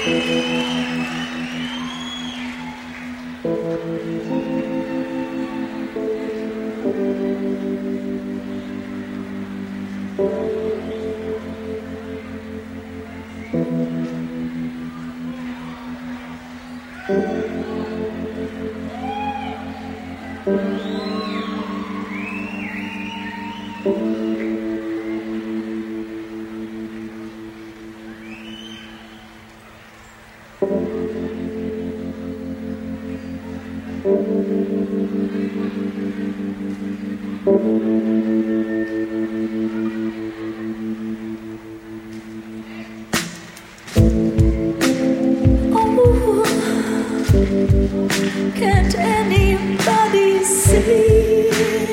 Can't anybody see?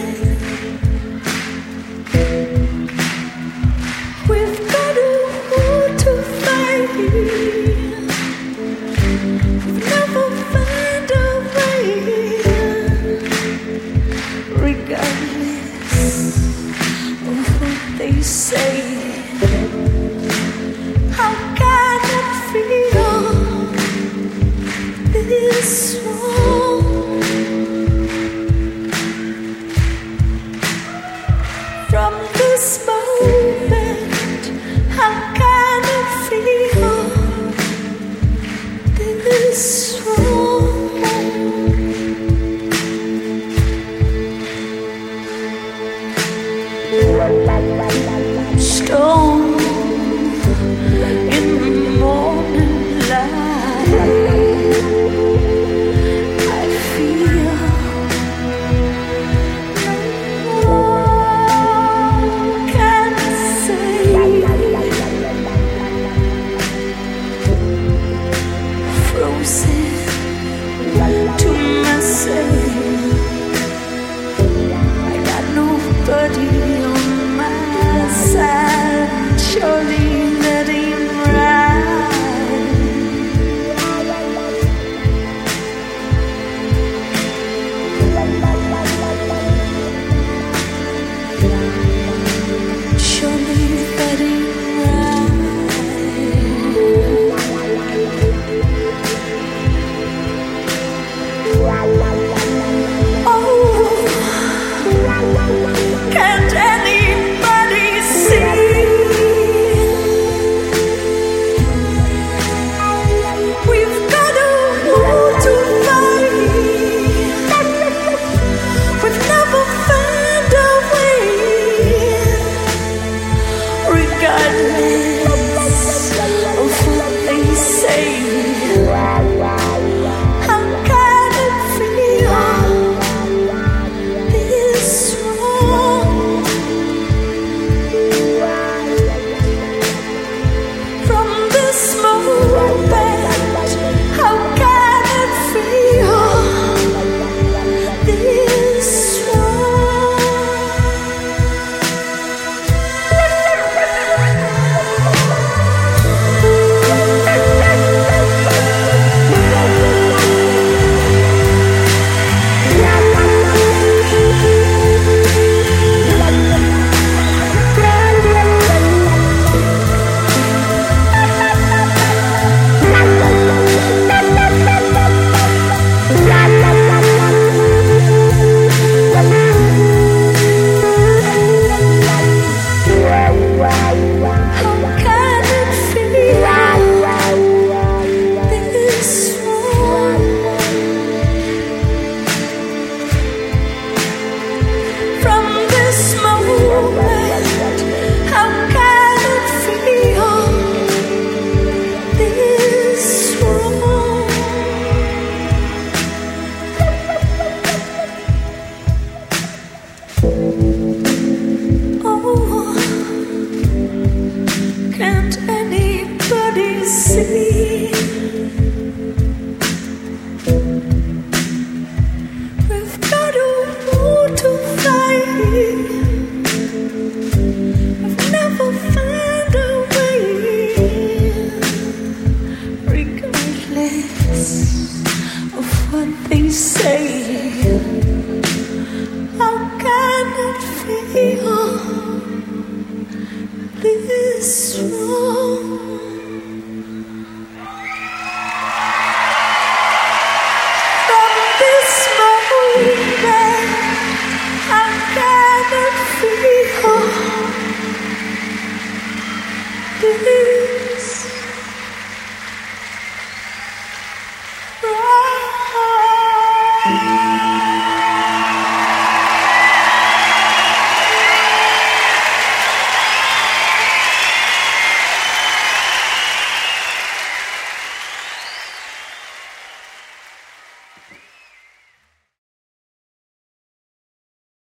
We've got a war to fight. We've never found a way, regardless of what they say. How can it feel this wrong? From this moment, how can it feel this wrong? Stone in the morning light, I feel no one can say. Frozen to myself, I got nobody on my side. Surely let him ride. Surely let him ride. Oh, can't anybody see? We've got a war to fight. We've never found a way, regardless of what they say. How can it feel this wrong? From this moment, how can it feel this wrong? How can it feel this wrong? From this moment, how can it feel this wrong? Oh, can't anybody see? We've got a war to fight. We've never found a way, regardless of what they say. How can it feel this wrong?